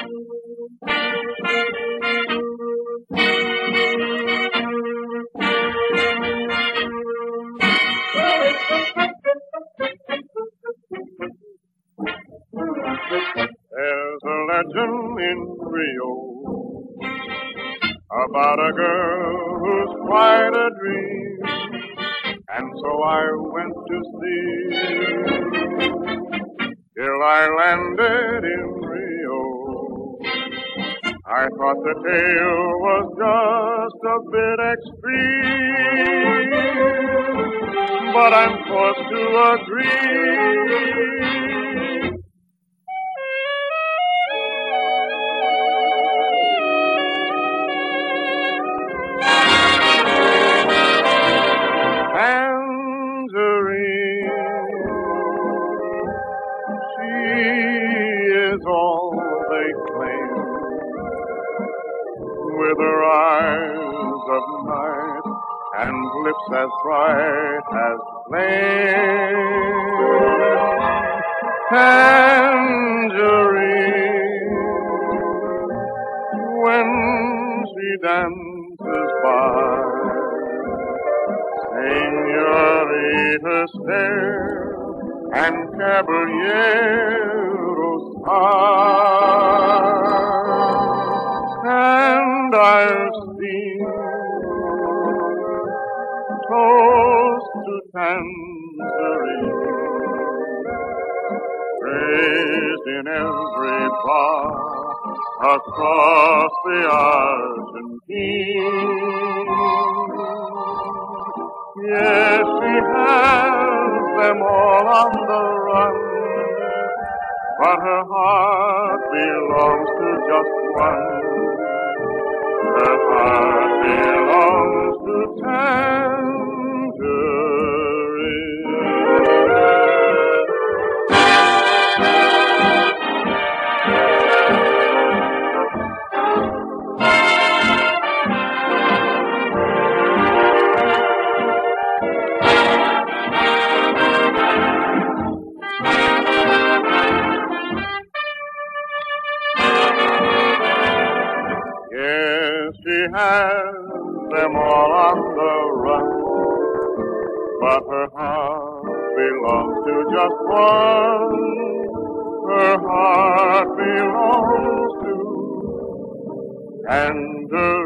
There's a legend in Rio about a girl who's quite a dream, and so I went to see till I landed in Rio. I thought the tale was just a bit extreme, but I'm forced to agree. All they claim, with her eyes of night and lips as bright as flame. Tangerine, when she dances by, señorita stare and caballeros and I've seen toast to tangerine raised in every bar across the Argentine. Yes, she has them all on the run, but her heart belongs to just one. Her heart belongs to She has them all on the run, but her heart belongs to just one. Her heart belongs to Tangerine.